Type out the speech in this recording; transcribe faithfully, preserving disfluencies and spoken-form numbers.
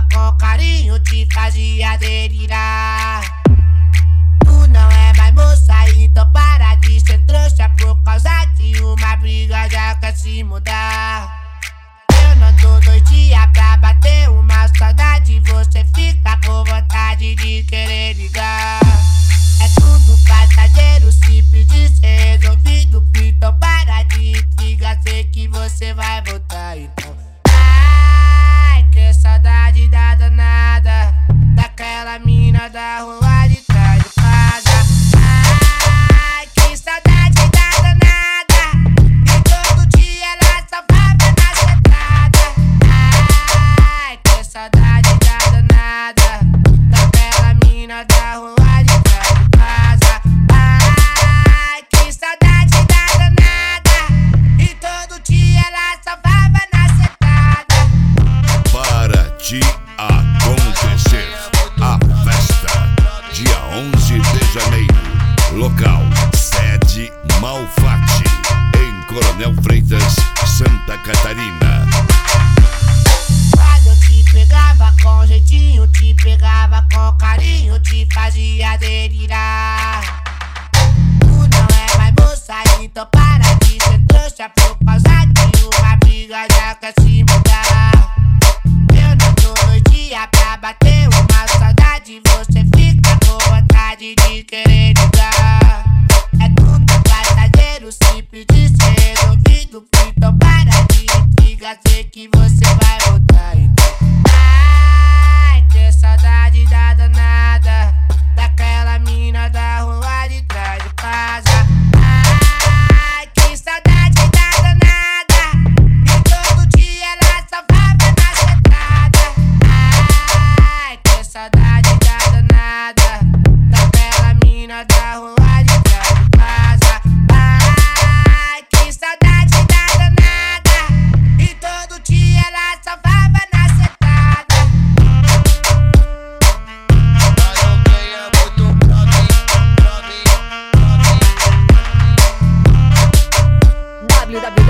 com carinho, te fazia delirar. Tu não é mais moça, então para de ser trouxa. Por causa de uma briga já quer se mudar. Eu não dou dois dias pra bater uma saudade. Você fica com vontade de querer ligar. É tudo passageiro, se pedir ser resolvido. Então para de intriga, sei que você vai voltar. Então ai, que saudade da danada, daquela mina da rua de trás de casa. Ai, que saudade da danada, e todo dia ela só fava na sentada. Ai, que saudade da danada, daquela mina da rua de trás de casa. Ai, que saudade da danada, e todo dia ela só fava na sentada. Para de acontecer a festa, dia onze de janeiro, local sede Malfatti, em Coronel Freitas, Santa Catarina. Quando eu te pegava com jeitinho, te pegava com carinho, te fazia delirar. Tu não é mais moça, então para de ser trouxa. Por causa de uma briga já quer se mudar. Eu não dou dois dias pra bater uma saudade. Você fica com vontade de querer ligar. É tudo passageiro, se pedir ser resolvido. Então para de intriga, sei que você vai voltar. Então ai, que saudade da danada, daquela mina da rua de trás de casa. Ai, que saudade da danada, e todo dia ela só fava na sentada. Ai, que saudade da danada, daquela mina da rua de trás de casa. Ai, que saudade da danada, e todo dia ela só fava na sentada. w w w